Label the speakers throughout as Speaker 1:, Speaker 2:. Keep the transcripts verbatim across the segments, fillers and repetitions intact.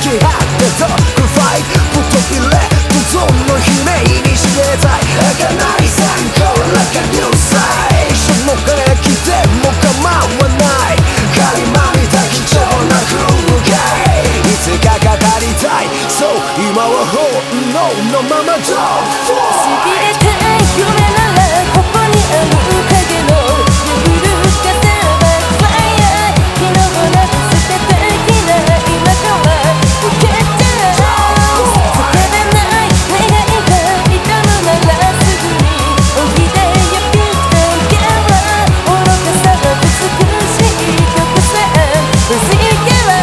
Speaker 1: 気張ってドッグファイトぶっ飛びれ不存の悲鳴にしてたい儚い参考らかにうさいその輝きでも構わない垣間見た貴重な風景いつか語りたいそう今は本能のままだ
Speaker 2: しびれたい夢ならここにある影の揺るがせばファイヤー昨日なく捨てたきな今から受けた叫べない願いが痛むならすぐにおいでよピュッとけは愚かさが美しい曲さ薄いけは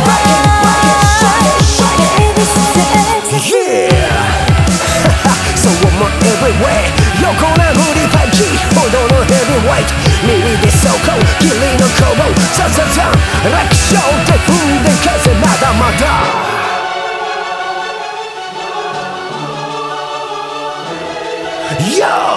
Speaker 1: そう思う everywhere 横な振りパンチほどのヘビーウェイト耳で走行霧の攻防ザザザン楽勝で踏んで風まだまだYo!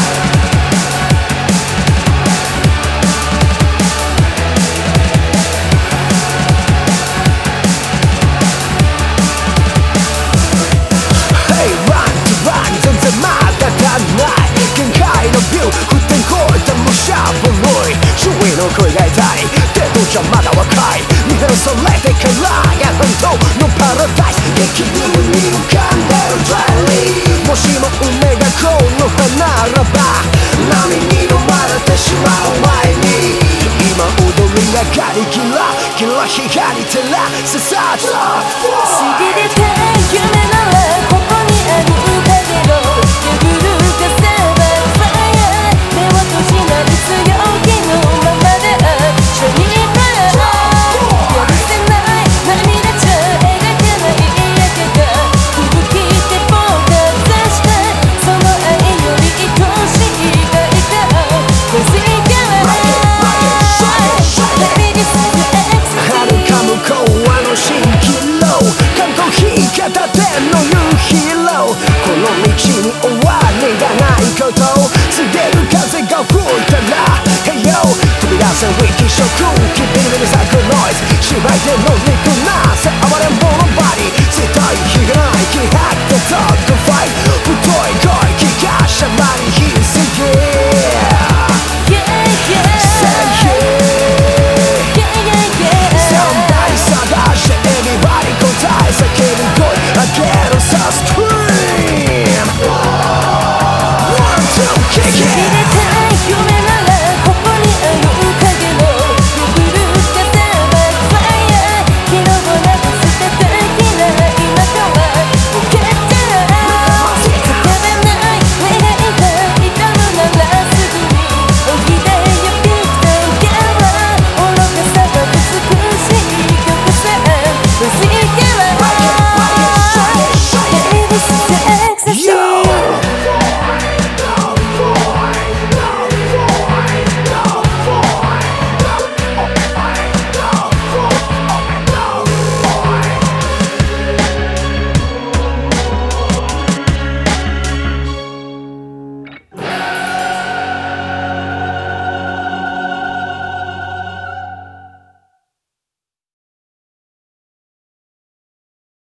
Speaker 1: Hey, run to run 全然まだ足んない限界のビュー沸点超えてもしゃぶるい周囲の声が痛いでもじゃまだ若い見てるそれでからが本当のパラダイス激流に浮かんでるドライリーもしも運命がこの花ならば波に飲まれてしまう前に今踊り上がりキラキラ光照らすさと
Speaker 2: しびれたい夢ならここにある影の揺るがせばファイヤー目を閉じない強気のままでシャイニーブライト許せない涙じゃ描けない影が吹雪で僕が出したその愛より愛しい愛が恋しいから
Speaker 1: 遥か向こうあの蜃気楼観光費片手の夕日楼この道に終わりがないこと告げる風が吹いたら Hey yo 飛び出せウィキショック君に咲くノイズ芝居での肉なせ暴れん坊のバディ絶対火がない気張ってドッグファイト太い声聞かしゃまり火すぎ